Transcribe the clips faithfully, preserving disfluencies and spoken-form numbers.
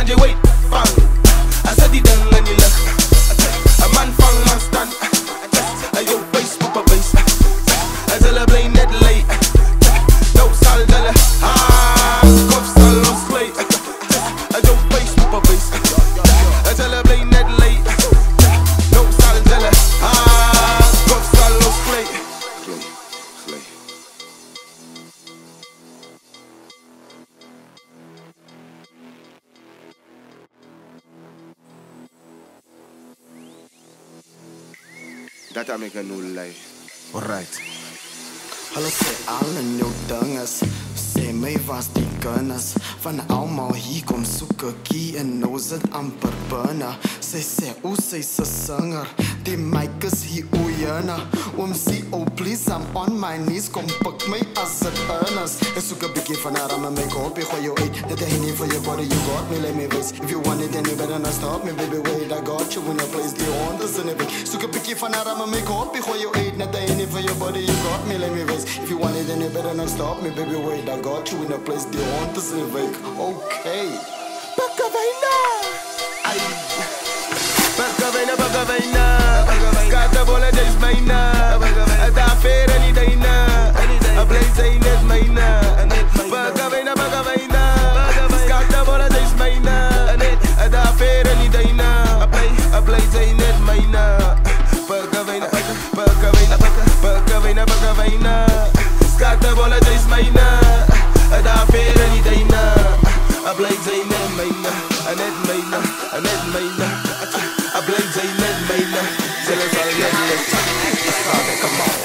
you wait, fang. I said the dung and you look. A man fang man stand. I yo bass, papa bass. I tell her blame that late. No sal dollar. Ah, cuff sal no slate. I yo bass, papa bass. I tell her blame that late. No sal dollar. Ah, cuff sal no slate. Slate, slate. Dat I make a no lie. Alright. Hallo sê alle nieuw dinges. Sê my was die kennis van almal hier kom soek 'n key en nou sit amper binne. Sy sê o sy se sanger, die mic is hier o jana. Oom sê oh please I'm on my knees, kom pak my as it earnest. Ek soek 'n bietjie van haar aan my make-up, ek gooi jou uit. Net hy nie vir jou body, you got me, let me face. If you want it then you better not stop me, baby wait, I got you in a place, die hondes in it. Soek 'n bietjie van haar aan my make-up, ek gooi jou uit. Net hy nie vir jou body, you got me, let me face. If you want it then you better not stop me, baby wait, I got you in a place, die hondes in it. Okay. Bakavaina, ay. Bakavaina, bakavaina. Skata bola des maina. Ada fera ni daina. A blaze ay net maina. Bakavaina, bakavaina. Skata bola des maina. Ada fera ni daina. A blaze ay net maina. Bakavaina, bakavaina, bakavaina, bakavaina. Skata bola des maina. Ada fera ni daina. A blaze ay net maina. A net maina. A net maina. A blaze ay net maina. Tell us all get lit. Come on.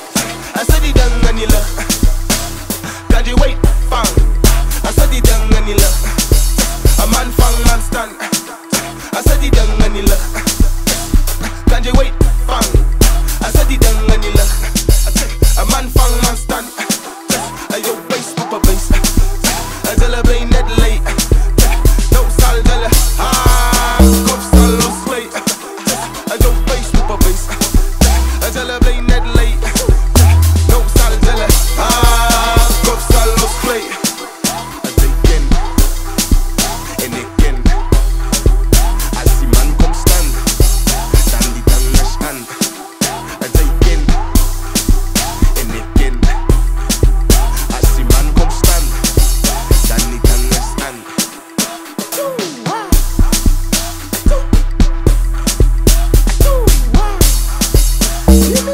I said the dung and you look. Can't you wait, fang. I said the dung and you look. A man fang man stand. I said the dung and you look. Can't you wait, fang. I said the dung and you look. A man fang man stand. I yo bass, papa bass. I tell her blame that late. No sal dollar. Ah, cuff sal no slate. I yo bass, papa bass. I tell her blame that late. No sal dollar. Ah, cuff sal no slate. I take in, and again. I see man come stand. Stand the tongue stand. I take in, and again. I see man come stand. Stand the tongue stand. You